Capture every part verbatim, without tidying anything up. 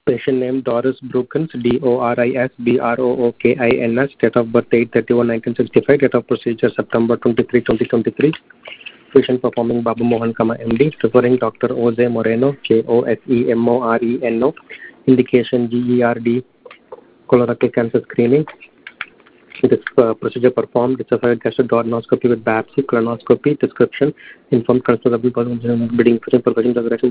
Patient name Doris Brookins, D O R I S B R O O K I N S, date of birth eight thirty-one nineteen sixty-five, date of procedure September twenty-third twenty twenty-three. Patient performing Babu Mohan, M D, referring Doctor Jose Moreno, J O S E M O R E N O, indication G E R D, colorectal cancer screening. This uh, procedure performed esophageal gastroduodenoscopy with biopsy, colonoscopy. Description: informed considerable person bleeding, percussion, progression,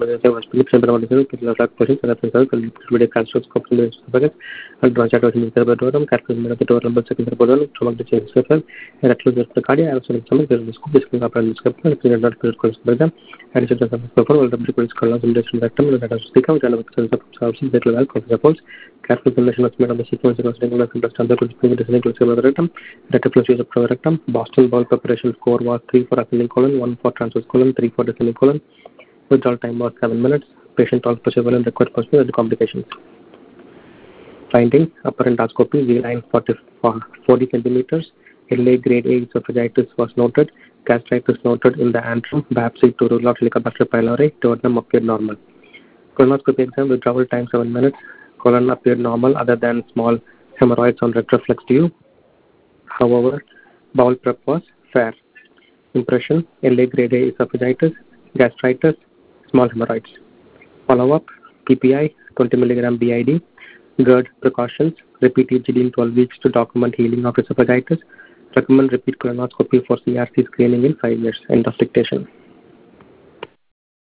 hospital, gastroscopy, esophagus, ultrasound, cerebrodorum, calculation of the door number, second cerebrodorum, stomach disease, rectal cardia, aerosol stomach, there is scoop, this is upper description, if you are not critical spectrum, and it's a perform, will the critical columns in the rectum, and that is speak out, and with sense of substance, that will help, suppose, careful simulation of made of the sequence of single standard to rectum, rectal use of rectum, Boston bowel preparation score was three for ascending colon, one for transverse colon, three for descending colon. Withdrawal time was seven minutes. Patient all possible and required possible with complications. Findings: upper endoscopy, V line forty, forty centimeters. L A grade A esophagitis was noted. Gastritis noted in the antrum. Biopsy to rule out Helicobacter pylori. Duodenum appeared normal. Colonoscopy exam, withdrawal time seven minutes. Colon appeared normal other than small hemorrhoids on retroflex view. However, bowel prep was fair. Impression: L A grade A esophagitis, gastritis, small hemorrhoids. Follow-up: P P I twenty milligram B I D. GERD precautions: repeat E G D in twelve weeks to document healing of esophagitis. Recommend repeat colonoscopy for C R C screening in five years. End of dictation.